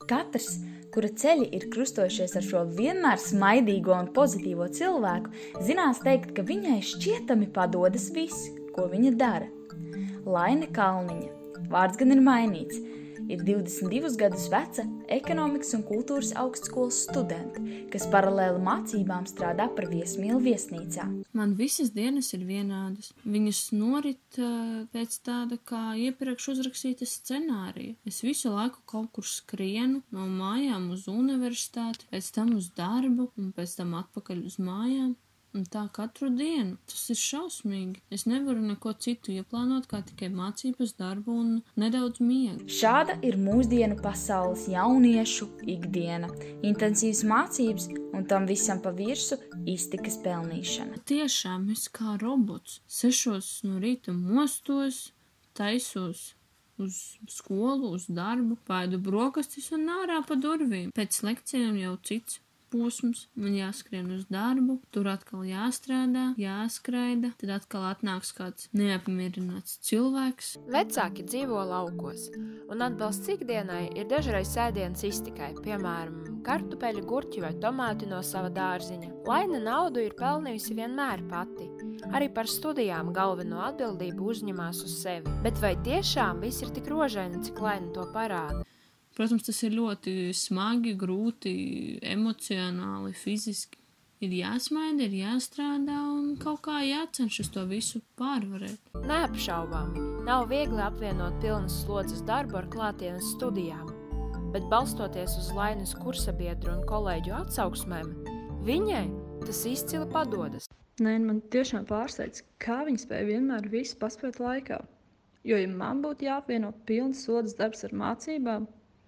Katrs, kura ceļi ir krustojušies ar šo vienmēr smaidīgo un pozitīvo cilvēku, zinās teikt, ka viņai šķietami padodas viss, ko viņa dara. Laine Kalniņa, vārds gan ir mainīts, ir 22 gadus veca ekonomikas un kultūras augstskolas studente, kas paralēli mācībām strādā par viesmīlu viesnīcā. Man visas dienas ir vienādas. Viņas norit pēc tāda kā iepriekš uzrakstīta scenārija. Es visu laiku kaut kur skrienu, no mājām uz universitāti, pēc tam uz darbu un pēc tam atpakaļ uz mājām. Un tā katru dienu. Tas ir šausmīgi. Es nevaru neko citu ieplānot, kā tikai mācības, darbu un nedaudz miegu. Šāda ir mūsdienu pasaules jauniešu ikdiena. Intensīvas mācības un tam visam pa virsu iztikas pelnīšana. Tiešām es kā robots 6 no rīta mostos, taisos uz skolu, uz darbu, paidu brokastis un ārā pa durvīm. Pēc lekcijām jau cits posms, man jāskrien uz darbu, tur atkal jāstrādā, jāskraida, tad atkal atnāks kāds neapmierināts cilvēks. Vecāki dzīvo laukos, un atbalsts ikdienai ir dažreiz ēdienas iztikai, piemēram, kartupeļi, gurķi vai tomāti no sava dārziņa. Laina naudu ir pelnījusi vienmēr pati. Arī par studijām galveno atbildību uzņemās uz sevi. Bet vai tiešām viss ir tik rožaini, cik Laina to parāda? Protams, tas ir ļoti smagi, grūti, emocionāli, fiziski. Ir jāsmaida, ir jāstrādā un kaut kā jācenšas to visu pārvarēt. Neapšaubāmi, nav viegli apvienot pilnas slodzes darbu ar klātienes studijām, bet balstoties uz Lainas kursabiedru un kolēģu atsauksmēm, viņai tas izcili padodas. Nē, man tiešām pārsteidz, kā viņa spēja vienmēr visu paspēt laikā. Jo, ja man būtu jāapvieno pilnas slodzes darbs ar mācībām,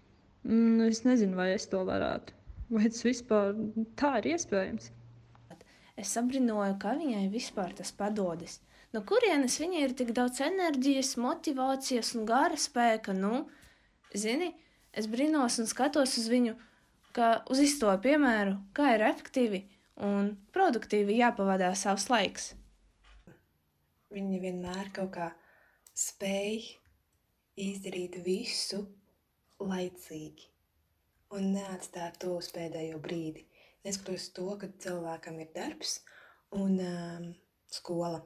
es nezinu, vai es to varētu. Vai tas vispār tā ir iespējams? Es abrinoju, kā viņai vispār tas padodas. No kurienes viņai ir tik daudz enerģijas, motivācijas un gara spēka? Zini, es brinos un skatos uz viņu, kā uz izto piemēru, kā ir efektīvi un produktīvi jāpavadā savs laiks. Viņa vienmēr kaut kā spēj izdarīt visu laicīgi un neatstāt to uz pēdējo brīdi. Neskatoties to, ka cilvēkam ir darbs un skola,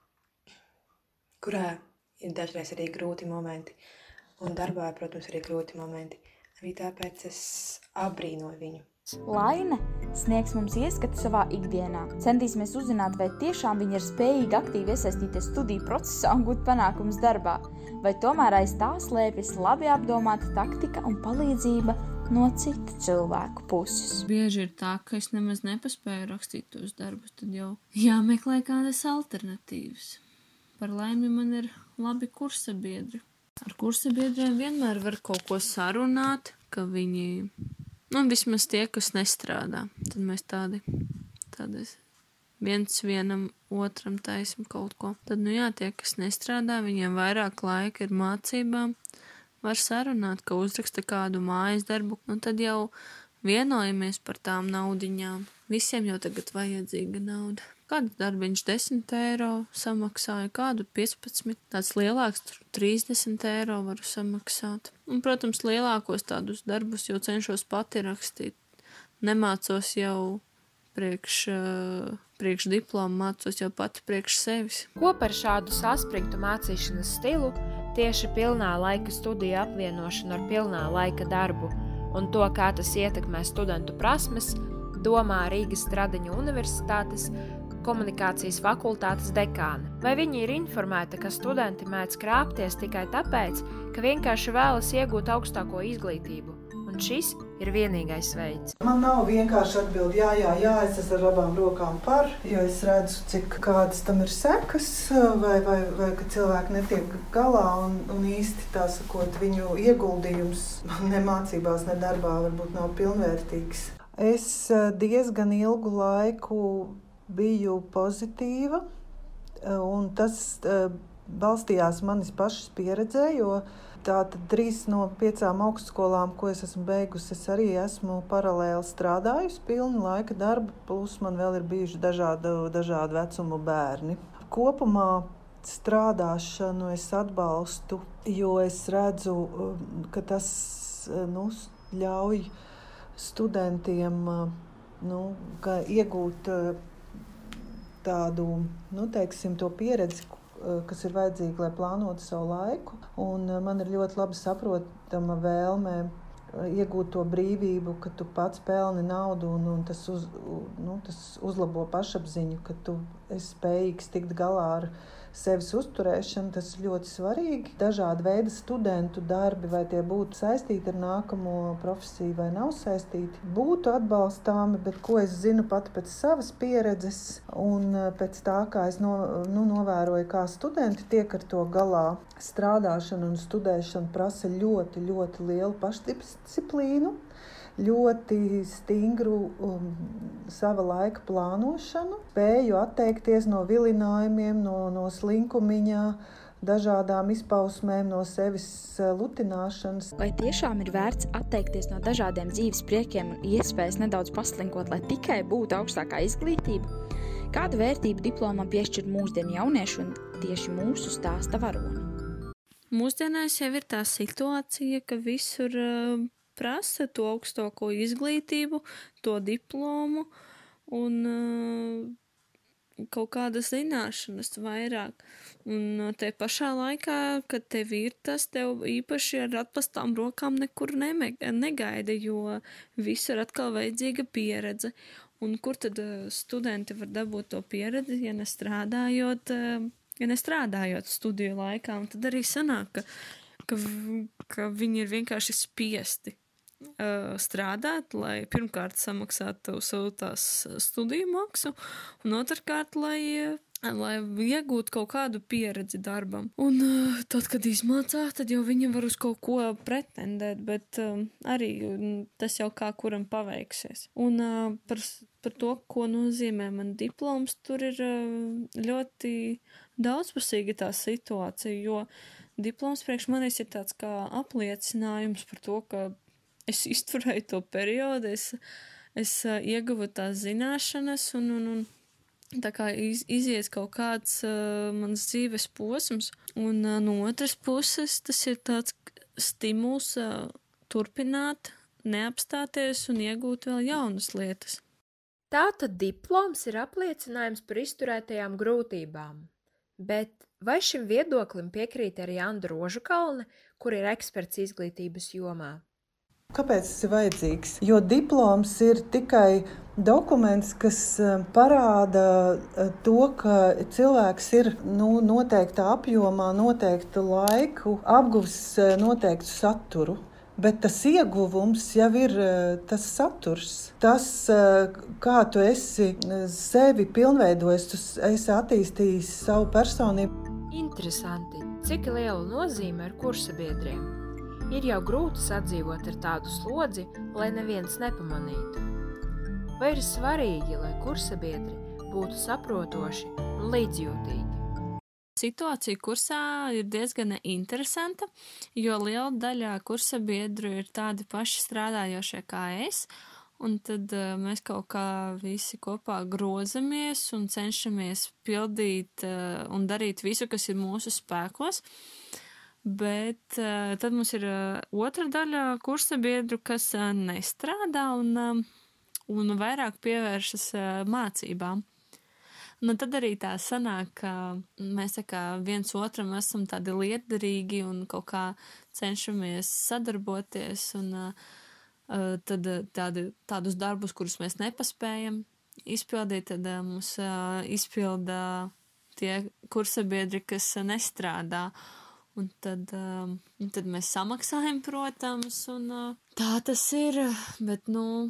kurā ir dažreiz arī grūti momenti, un darbā, protams, arī grūti momenti. Arī tāpēc es abrīnoju viņu. Laine sniegs mums ieskatu savā ikdienā. Centīsimies uzzināt, vai tiešām viņa ir spējīga aktīvi iesaistīties studiju procesā un gūt panākumus darbā, vai tomēr aiz tā slēpjas labi apdomāta taktika un palīdzība no citu cilvēku puses. Bieži ir tā, ka es nemaz nepaspēju rakstīt tos darbus, tad jau jāmeklē kādas alternatīvas. Par laimi man ir labi kursabiedri. Ar kursabiedriem vienmēr var kaut ko sarunāt, ka viņi, vismaz tie, kas nestrādā, tad mēs tādi viens vienam otram taisim kaut ko. Tad, tie, kas nestrādā, viņiem vairāk laika ir mācībām, var sarunāt, ka uzraksta kādu mājas darbu, un tad jau vienojamies par tām naudiņām. Visiem jau tagad vajadzīga nauda. Kādu darbiņš 10 eiro samaksāju, kādu 15, tāds lielāks 30 eiro varu samaksāt. Un, protams, lielākos tādus darbus jau cenšos pati rakstīt. Nemācos jau priekš diplomu, mācos jau pati priekš sevis. Ko par šādu saspringtu mācīšanas stilu, tieši pilnā laika studiju apvienošanu ar pilnā laika darbu un to, kā tas ietekmē studentu prasmes, domā Rīgas Stradiņu universitātes komunikācijas fakultātes dekāne. Vai viņi ir informēti, ka studenti mēdz krāpties tikai tāpēc, ka vienkārši vēlas iegūt augstāko izglītību? Un šis ir vienīgais veids. Man nav vienkārši atbildi, jā, es esmu ar abām rokām par, jo es redzu, cik kādas tam ir sekas, vai ka cilvēki netiek galā un īsti tā sakot, viņu ieguldījums ne mācībās, ne darbā varbūt nav pilnvērtīgs. Es diezgan ilgu laiku biju pozitīva, un tas balstījās manis pašas pieredzē, jo tātad 3 no 5 augstskolām, ko es esmu beigusi, es arī esmu paralēli strādājusi pilnu laika darbu, plus man vēl ir bijuši dažādu vecumu bērni. Kopumā strādāšanu es atbalstu, jo es redzu, ka tas ļauj studentiem iegūt tādu, teiksim, to pieredzi, kas ir vajadzīga, lai plānotu savu laiku. Un man ir ļoti labi saprotama vēlme iegūt to brīvību, ka tu pats pelni naudu un tas uzlabo pašapziņu, ka tu esi spējīgs tikt galā ar sevis uzturēšanu. Tas ir ļoti svarīgi. Dažādi veidi studentu darbi, vai tie būtu saistīti ar nākamo profesiju vai nav saistīti, būtu atbalstāmi, bet ko es zinu pati pēc savas pieredzes un pēc tā, kā es novēroju, kā studenti tiek ar to galā. Strādāšana un studēšana prasa ļoti, ļoti lielu pašdisciplīnu, ļoti stingru sava laika plānošanu, spēju atteikties no vilinājumiem, no slinkumiņā, dažādām izpausmēm, no sevis lutināšanas. Vai tiešām ir vērts atteikties no dažādiem dzīves priekiem un iespējas nedaudz paslinkot, lai tikai būtu augstākā izglītība? Kādu vērtību diplomam piešķir mūsdienu jaunieši un tieši mūsu stāsta varoni? Mūsdienās jau ir tā situācija, ka visur prasa to augstāko izglītību, to diplomu un kaut kādas zināšanas vairāk. Un te pašā laikā, kad tev ir tas, tev īpaši ar atpastām rokām nekur negaida, jo visur atkal vajadzīga pieredze. Un kur tad studenti var dabūt to pieredzi, ja nestrādājot studiju laikā? Un tad arī sanāk, ka viņi ir vienkārši spiesti strādāt, lai pirmkārt samaksātu savu tās studiju maksu, un otrkārt, lai iegūtu kaut kādu pieredzi darbam. Un tad, kad izmācās, tad jau viņi var uz kaut ko pretendēt, bet arī tas jau kā kuram paveiksies. Un par to, ko nozīmē man diploms, tur ir ļoti daudzpusīga tā situācija, jo diploms priekš manis ir tāds kā apliecinājums par to, ka es izturēju to periodu, es ieguvu tās zināšanas un tā kā izies kaut kāds mans dzīves posms. Un no otras puses tas ir tāds stimuls turpināt, neapstāties un iegūt vēl jaunas lietas. Tātad diploms ir apliecinājums par izturētajām grūtībām. Bet vai šim viedoklim piekrīt arī Anda Rožakalne, kur ir eksperts izglītības jomā? Kāpēc tas ir vajadzīgs? Jo diploms ir tikai dokuments, kas parāda to, ka cilvēks ir noteiktā apjomā, noteiktu laiku, apguvis noteiktu saturu. Bet tas ieguvums jau ir tas saturs. Tas, kā tu esi sevi pilnveidojis, tu esi attīstījis savu personību. Interesanti, cik liela nozīme ar kursabiedriem. Ir jau grūti sadzīvot ar tādu slodzi, lai neviens nepamanītu. Vai ir svarīgi, lai kursabiedri būtu saprotoši un līdzjūtīgi? Situācija kursā ir diezgan interesanta, jo liela daļa kursabiedru ir tādi paši strādājošie kā es, un tad mēs kaut kā visi kopā grozamies un cenšamies pildīt un darīt visu, kas ir mūsu spēkos. Bet tad mums ir otra daļa kursabiedru, kas nestrādā un vairāk pievēršas mācībām. Un tad arī tā sanāk, ka mēs tā kā viens otram esam tādi lietderīgi un kaut kā cenšamies sadarboties un tad tādus darbus, kurus mēs nepaspējam izpildīt, tad mums izpilda tie kursabiedri, kas nestrādā. Un tad mēs samaksājam, protams, un tā tas ir, bet,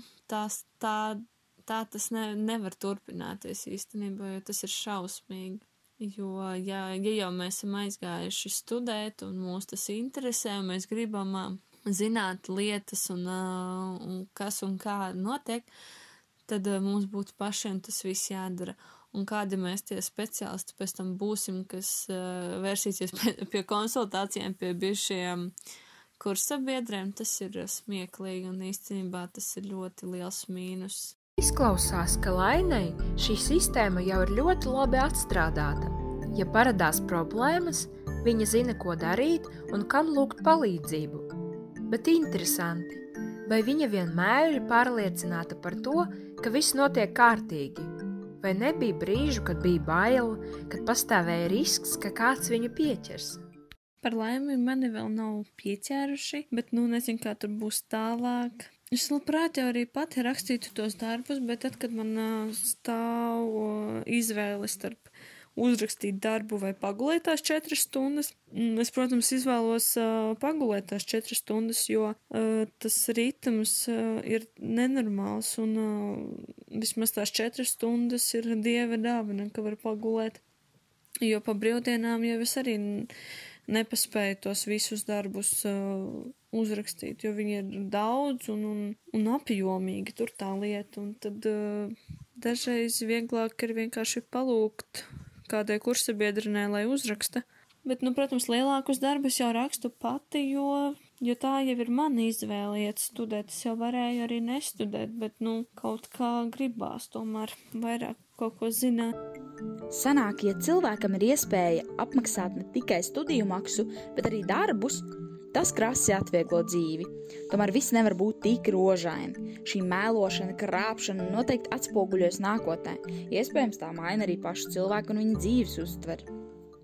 tā tas nevar turpināties īstenībā, jo tas ir šausmīgi. Jo, ja jau mēs esam aizgājuši studēt, un mūs tas interesē, un mēs gribam zināt lietas, un kas un kā notiek, tad mums būtu pašiem tas viss jādara. Un kādi mēs tie speciālisti pēc tam būsim, kas vērsīsies pie konsultācijām, pie bijušajiem kursabiedriem, tas ir smieklīgi un īstenībā tas ir ļoti liels mīnus. Izklausās, ka Lainei šī sistēma jau ir ļoti labi atstrādāta. Ja paradās problēmas, viņa zina, ko darīt un kam lūgt palīdzību. Bet interesanti, Vai viņa vienmēr ir pārliecināta par to, ka viss notiek kārtīgi? Vai nebija brīžu, kad bija bail, kad pastāvēja risks, ka kāds viņu pieķers? Par laimi mani vēl nav pieķēruši, bet nezinu, kā tur būs tālāk. Es labprāt jau arī pati rakstītu tos darbus, bet tad, kad man stāv izvēle starp uzrakstīt darbu vai pagulēt tās 4 stundas, es, protams, izvēlos pagulēt tās 4 stundas, jo tas ritms ir nenormāls un vismaz tās 4 stundas ir Dieva dāvana, ka var pagulēt, jo pa brīvdienām jau es arī nepaspēju tos visus darbus uzrakstīt, jo viņi ir daudz un apjomīgi, tur tā lieta, un tad dažreiz vieglāk ir vienkārši palūgt kādai kursabiedrinē, lai uzraksta. Bet, protams, lielākus darbus jau rakstu pati, jo tā jau ir mana izvēle iet studēt. Es jau varēju arī nestudēt, bet, kaut kā gribās tomēr vairāk kaut ko zināt. Sanāk, ja cilvēkam ir iespēja apmaksāt ne tikai studiju maksu, bet arī darbus, tas krasi atvieglo dzīvi. Tomēr viss nevar būt tik rožaini. Šī mēlošana, krāpšana noteikti atspoguļojas nākotnē. Iespējams, tā maina arī pašu cilvēku un viņa dzīves uztveri.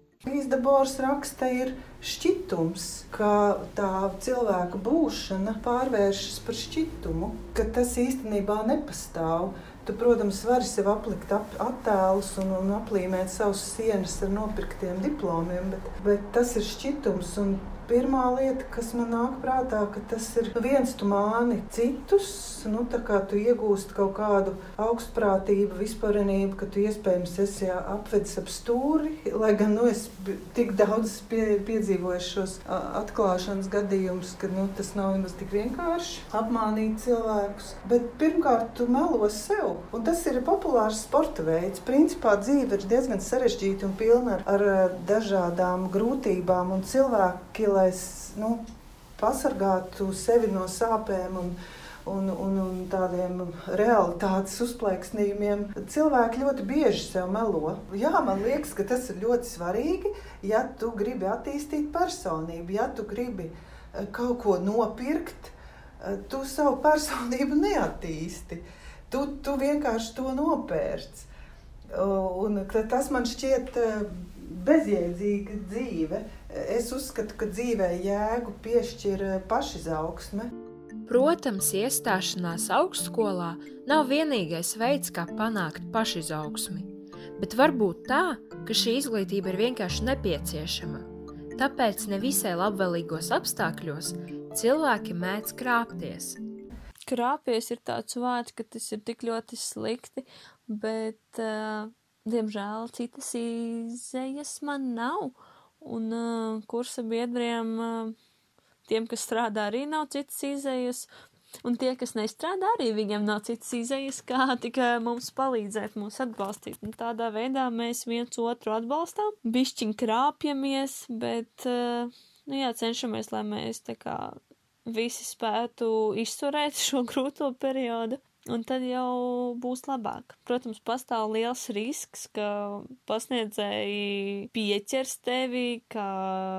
Dabors raksta ir šķitums, ka tā cilvēka būšana pārvēršas par šķitumu, ka tas īstenībā nepastāv. Tu, protams, vari sev aplikt attēlus un aplīmēt savus sienas ar nopirktiem diplomiem, bet tas ir šķitums. Un pirmā lieta, kas man nāk prātā, ka tas ir viens tu māni citus, tā kā tu iegūst kaut kādu augstprātību, vispārinību, ka tu iespējams esi apvedis ap stūri, lai gan es tik daudz piedzīvoju šos atklāšanas gadījumus, ka tas nav nemaz tik vienkārši apmānīt cilvēkus. Bet pirmkārt tu melo sev, un tas ir populārs sporta veids. Principā dzīve ir diezgan sarežģīta un pilna ar dažādām grūtībām, un cilvēki, lai pasargātu sevi no sāpēm un tādiem realitātes uzplaiksnījumiem, cilvēki ļoti bieži sev melo. Jā, man liekas, ka tas ir ļoti svarīgi, ja tu gribi attīstīt personību, ja tu gribi kaut ko nopirkt, tu savu personību neattīsti. Tu vienkārši to nopērc. Un tas man šķiet bezjēdzīga dzīve. Es uzskatu, ka dzīvē jēgu piešķir pašizaugsme. Protams, iestāšanās augstskolā nav vienīgais veids, kā panākt pašizaugsmi, bet varbūt tā, ka šī izglītība ir vienkārši nepieciešama. Tāpēc ne visai labvēlīgos apstākļos cilvēki mēdz krāpties. Krāpties ir tāds vārds, ka tas ir tik ļoti slikti, bet, diemžēl, citas izejas man nav. Un kursa biedriem, tiem, kas strādā, arī nav citas izejas. Un tie, kas nestrādā, arī viņiem nav citas izejas, kā tikai mums palīdzēt, mūs atbalstīt. Un tādā veidā mēs viens otru atbalstām, bišķiņ krāpjamies, bet, cenšamies, lai mēs tā kā visi spētu izturēt šo grūto periodu. Un tad jau būs labāk. Protams, pastāv liels risks, ka pasniedzēji pieķers tevi, ka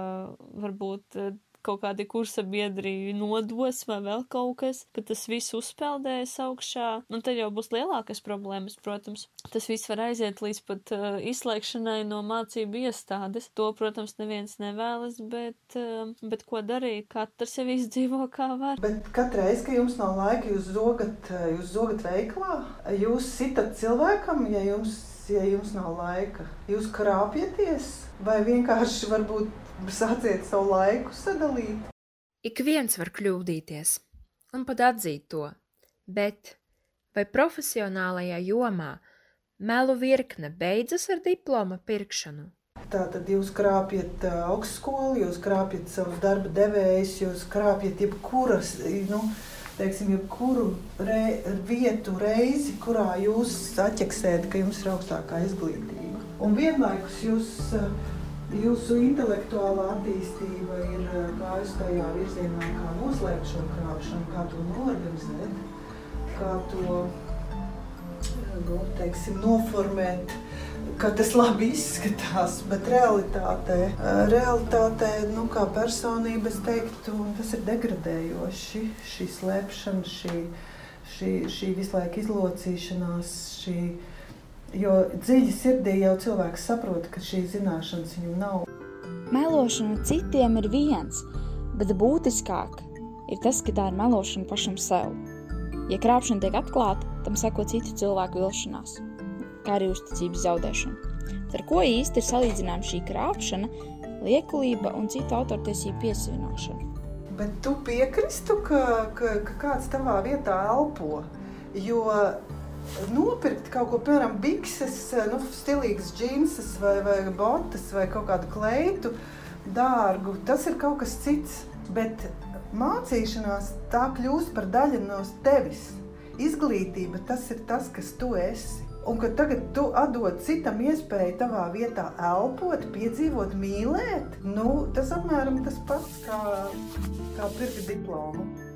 varbūt kaut kādi kursa biedri nodos vai vēl kaut kas, ka tas viss uzpeldējas augšā. Un tad jau būs lielākas problēmas, protams. Tas viss var aiziet līdz pat izslēgšanai no mācību iestādes. To, protams, neviens nevēlas, bet ko darīt? Katrs jau izdzīvo kā var. Bet katreiz, ka jums nav laika, jūs zogat veiklā, jūs sitat cilvēkam, ja jums nav laika. Jūs krāpjaties vai vienkārši varbūt sāciet savu laiku sadalīt? Ik viens var kļūdīties un pat atzīt to, bet vai profesionālajā jomā melu virkne beidzas ar diploma pirkšanu? Tātad jūs krāpjat augstskolu, jūs krāpjat savus darba devējus, jūs krāpjat jebkuru vietu reizi, kurā jūs atķeksējat, ka jums ir augstākā izglītība. Un vienlaikus jūsu intelektuālā attīstība ir gājusi tajā virzienā, kā noslēgt šo krāpšanu, kā to noorganizēt, kā to, noformēt ka tas labi izskatās, bet realitātē, kā personība, es teiktu, tas ir degradējoši, šī slēpšana, šī visu laiku izlocīšanās, jo dziļi sirdī jau cilvēks saprot, ka šī zināšanas viņam nav. Melošana citiem ir viens, bet būtiskāk ir tas, ka tā ir melošana pašam sev. Ja krāpšana tiek atklāta, tam seko citu cilvēku vilšanās, kā arī uzticības zaudēšana. Ar ko īsti ir salīdzinājuma šī krāpšana, liekulība un citu autortiesību piesavināšana? Bet tu piekristu, ka kāds tavā vietā elpo, jo nopirkt kaut ko, piemēram, bikses, stilīgas džinses vai botas vai kaut kādu kleitu dārgu, tas ir kaut kas cits, bet mācīšanās tā kļūst par daļu no tevis. Izglītība, tas ir tas, kas tu esi. Un kad tagad tu atdod citam iespēju tavā vietā elpot, piedzīvot, mīlēt, tas apmēram tas pats kā pirkt diplomu.